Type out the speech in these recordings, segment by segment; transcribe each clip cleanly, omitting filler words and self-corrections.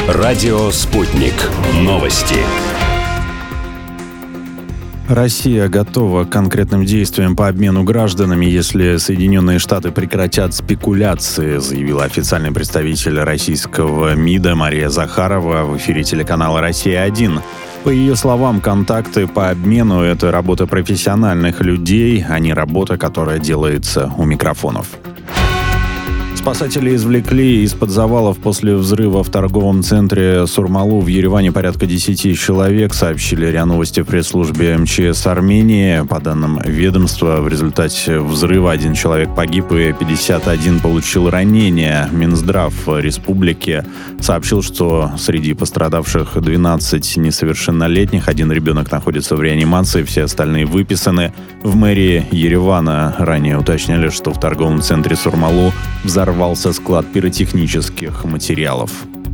Радио «Спутник». Новости. Россия готова к конкретным действиям по обмену гражданами, если Соединенные Штаты прекратят спекуляции, заявила официальный представитель российского МИДа Мария Захарова в эфире телеканала «Россия-1». По ее словам, контакты по обмену – это работа профессиональных людей, а не работа, которая делается у микрофонов. Спасатели извлекли из-под завалов после взрыва в торговом центре Сурмалу в Ереване порядка 10 человек, сообщили РИА Новости в пресс-службе МЧС Армении. По данным ведомства, в результате взрыва 1 человек погиб и 51 получил ранения. Минздрав республики сообщил, что среди пострадавших 12 несовершеннолетних, 1 ребенок находится в реанимации, все остальные выписаны. В мэрии Еревана ранее уточняли, что в торговом центре Сурмалу взорвался склад пиротехнических материалов.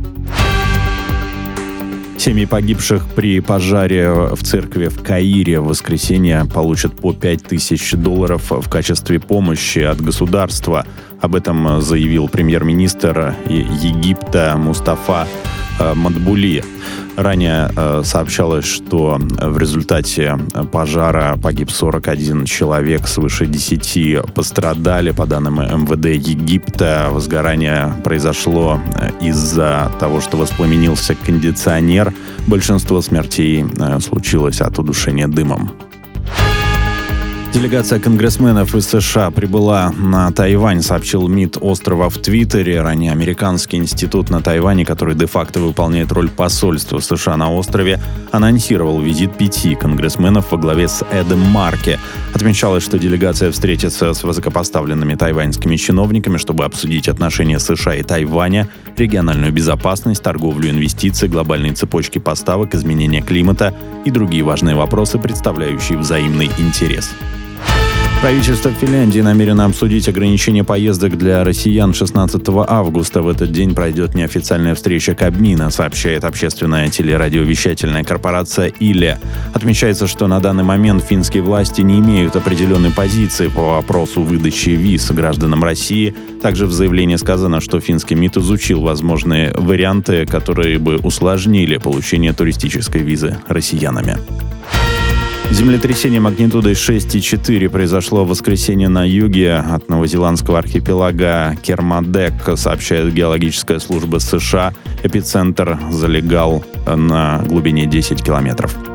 Семьи погибших при пожаре в церкви в Каире в воскресенье получат по $5000 в качестве помощи от государства. Об этом заявил премьер-министр Египта Мустафа Мадбули. Ранее сообщалось, что в результате пожара погиб 41 человек, свыше 10 пострадали. По данным МВД Египта, возгорание произошло из-за того, что воспламенился кондиционер. Большинство смертей случилось от удушения дымом. Делегация конгрессменов из США прибыла на Тайвань, сообщил МИД острова в Твиттере. Ранее Американский институт на Тайване, который де-факто выполняет роль посольства США на острове, анонсировал визит 5 конгрессменов во главе с Эдом Марки. Отмечалось, что делегация встретится с высокопоставленными тайваньскими чиновниками, чтобы обсудить отношения США и Тайваня, региональную безопасность, торговлю, инвестиции, глобальные цепочки поставок, изменения климата и другие важные вопросы, представляющие взаимный интерес. Правительство Финляндии намерено обсудить ограничение поездок для россиян 16 августа. В этот день пройдет неофициальная встреча Кабмина, сообщает общественная телерадиовещательная корпорация «Иле». Отмечается, что на данный момент финские власти не имеют определенной позиции по вопросу выдачи виз гражданам России. Также в заявлении сказано, что финский МИД изучил возможные варианты, которые бы усложнили получение туристической визы россиянами. Землетрясение магнитудой 6,4 произошло в воскресенье на юге от новозеландского архипелага Кермадек, сообщает геологическая служба США. Эпицентр залегал на глубине 10 километров.